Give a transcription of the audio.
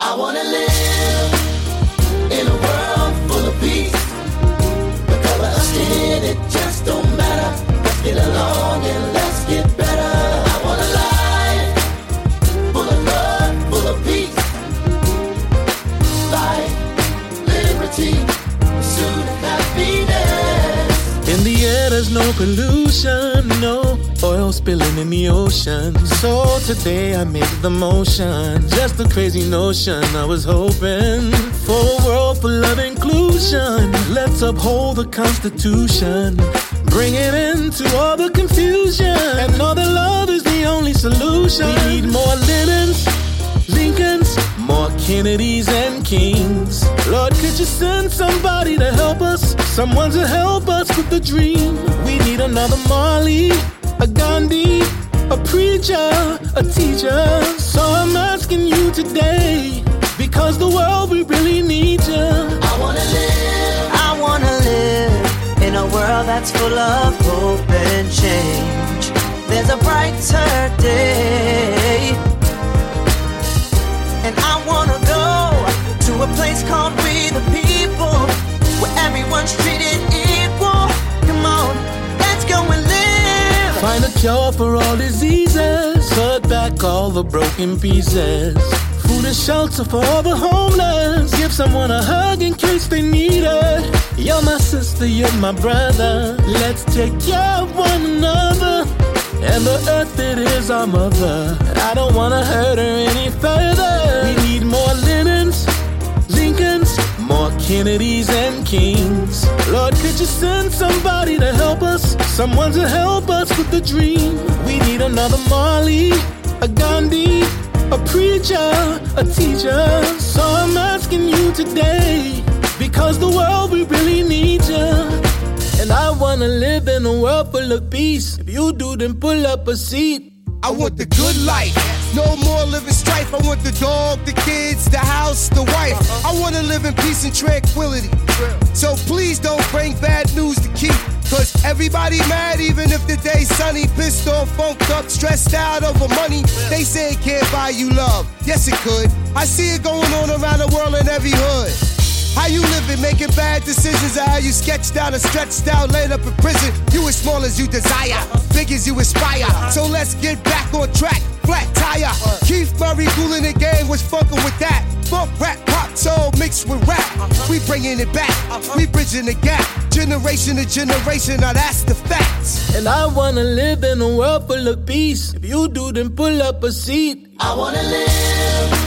I wanna live in a world full of peace. The color of skin, it just don't matter. Let's get along and let's get better. I want a life full of love, full of peace. Life, liberty, pursuit of happiness. In the air there's no pollution, no oil spilling in the ocean. So today I made the motion, just a crazy notion. I was hoping for a world full of inclusion. Let's uphold the Constitution, bring it into all the confusion, and know that love is the only solution. We need more Lennons, Lincolns, more Kennedys and Kings. Lord, could you send somebody to help us, someone to help us with the dream? We need another Marley, a Gandhi, a preacher, a teacher. So I'm asking you today, because the world, we really need you. I wanna live in a world that's full of hope and change. There's a brighter day, and I wanna go to a place called We the People, where everyone's treated equal. Come on, let's go and live. Find a cure for all diseases, put back all the broken pieces. Food and shelter for all the homeless, give someone a hug in case they need it. You're my sister, you're my brother, let's take care of one another. And the earth, it is our mother, I don't wanna hurt her any further. We need more Lennons, Lincolns, more Kennedys and Kings. Lord, could you send somebody to help us, someone to help us with the dream? We need another Marley, a Gandhi, a preacher, a teacher. So I'm asking you today, because the world, we really need you. And I wanna live in a world full of peace. If you do, then pull up a seat. I want the good life, no more living strife. I want the dog, the kids, the house, the wife. I wanna live in peace and tranquility. So please don't bring bad news to keep, cause everybody mad even if the day's sunny. Pissed off, funked up, stressed out over money. They say it can't buy you love, yes it could. I see it going on around the world in every hood. How you living, making bad decisions, or how you sketched out and stretched out, laid up in prison. You as small as you desire, big as you aspire. So let's get back on track, flat tire. Keith Murray cooling the game, was fucking with that. Funk, rap, pop, soul mixed with rap. We bringing it back, we bridging the gap. Generation to generation, now that's the facts. And I wanna live in a world full of peace. If you do, then pull up a seat. I wanna live